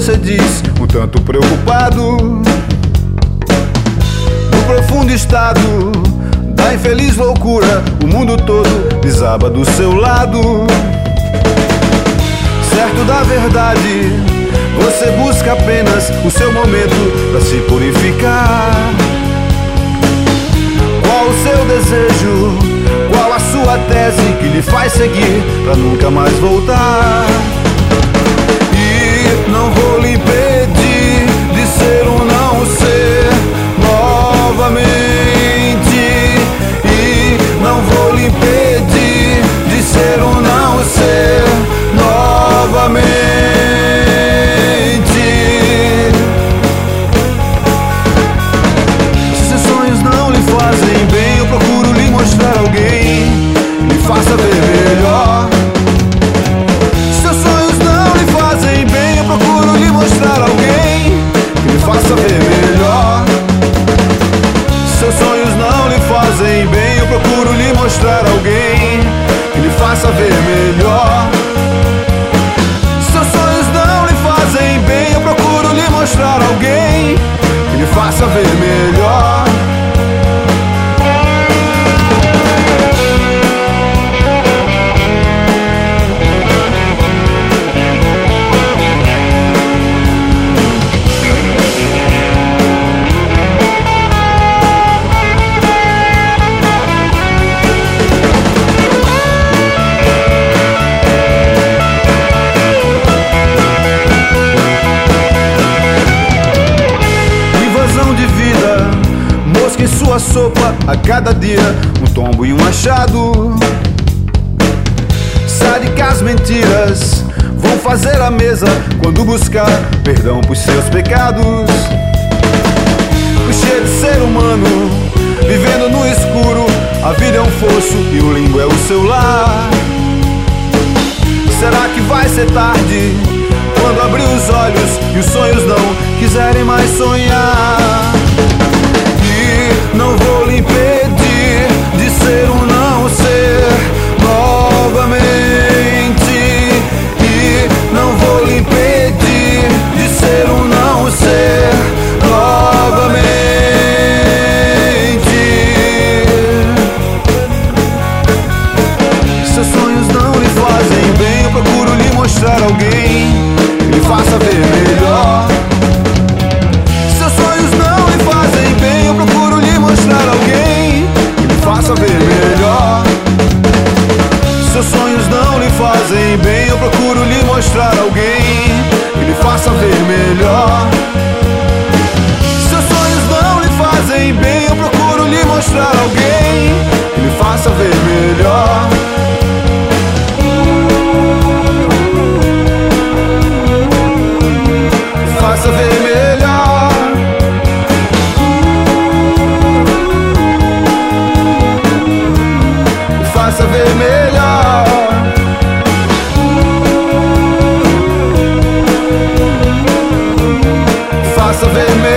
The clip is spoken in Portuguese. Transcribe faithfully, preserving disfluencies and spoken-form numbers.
você diz, um tanto preocupado. No profundo estado da infeliz loucura, o mundo todo desaba do seu lado. Certo da verdade, você busca apenas o seu momento pra se purificar. Qual o seu desejo? Qual a sua tese que lhe faz seguir pra nunca mais voltar? E não vou lhe impedir de ser ou não ser novamente. E não vou lhe impedir de ser ou não ser novamente. Se seus sonhos não lhe fazem bem, eu procuro lhe mostrar alguém que lhe faça ver melhor. Se seus sonhos não lhe fazem bem, eu procuro lhe mostrar alguém que lhe faça ver melhor. Se seus sonhos não lhe fazem bem, eu procuro lhe mostrar alguém que lhe faça ver melhor. Se seus sonhos não lhe fazem bem, eu procuro lhe mostrar alguém que lhe faça ver melhor. Em sua sopa, a cada dia um tombo e um achado. Sádicas mentiras vão fazer a mesa quando buscar perdão por seus pecados. Clichê de ser humano, vivendo no escuro, a vida é um fosso e o limbo é o seu lar. Será que vai ser tarde quando abrir os olhos e os sonhos não quiserem mais sonhar? Não vou lhe impedir de ser ou não ser novamente. E não vou lhe impedir de ser ou não ser novamente. Seus sonhos não lhe fazem bem, eu procuro lhe mostrar alguém que lhe faça ver melhor. Seus sonhos não lhe fazem bem, eu procuro lhe mostrar alguém que lhe faça ver melhor. Seus sonhos não lhe fazem bem, eu procuro lhe mostrar alguém que lhe faça ver melhor. Seus sonhos não lhe fazem bem, eu procuro lhe mostrar alguém que lhe faça ver melhor. Faça ver melhor. Faça ver melhor. Faça ver melhor.